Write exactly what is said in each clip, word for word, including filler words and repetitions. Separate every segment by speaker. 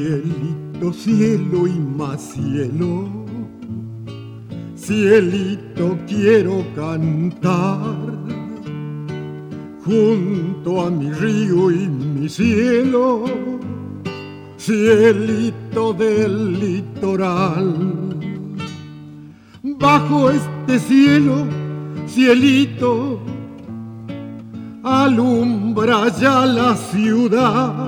Speaker 1: Cielito, cielo y más cielo, cielito quiero cantar junto a mi río y mi cielo, cielito del litoral. Bajo este cielo, cielito, alumbra ya la ciudad,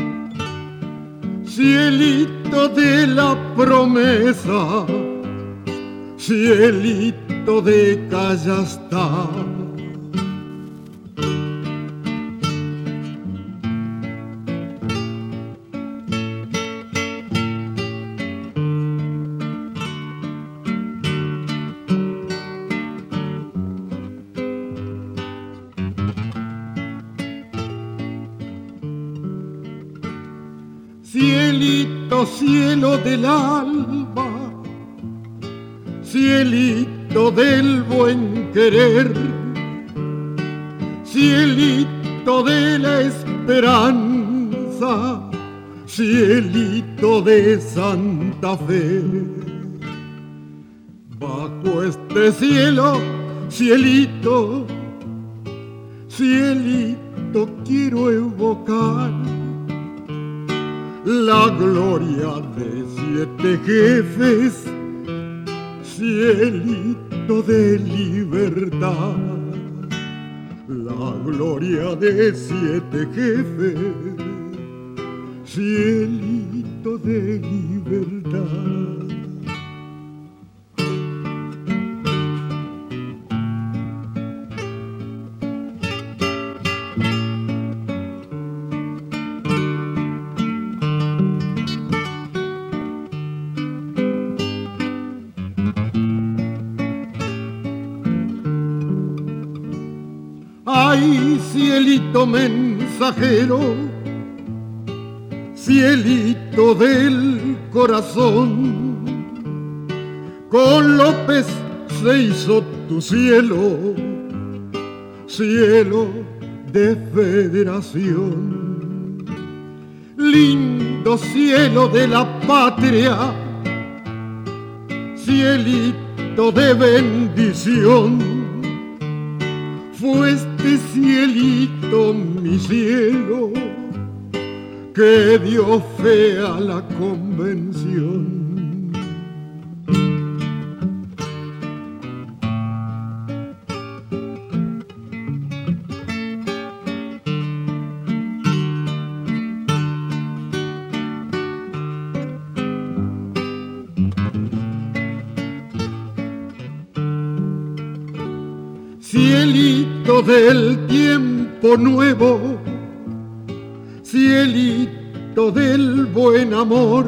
Speaker 1: cielito de la promesa, cielito de Callastá. Cielito, cielo del alba, cielito del buen querer, cielito de la esperanza, cielito de Santa Fe. Bajo este cielo, cielito, cielito quiero evocar la gloria de siete jefes, cielito de libertad. La gloria de siete jefes, cielito de libertad. Ay, cielito mensajero, cielito del corazón, con López se hizo tu cielo, cielo de federación. Lindo cielo de la patria, cielito de bendición. Fue este cielito mi cielo que dio fe a la convención. Cielito del tiempo nuevo, cielito del buen amor,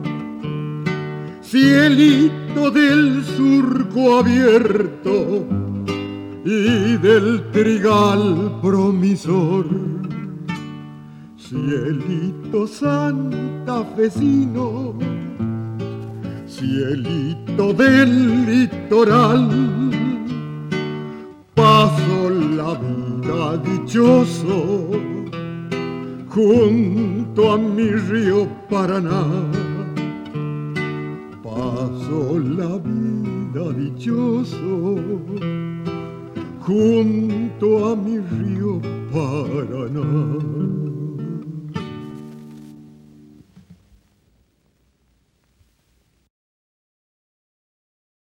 Speaker 1: cielito del surco abierto y del trigal promisor, cielito santafesino, cielito del litoral. Paso la vida dichoso junto a mi río Paraná. Paso la vida dichoso junto a mi río Paraná.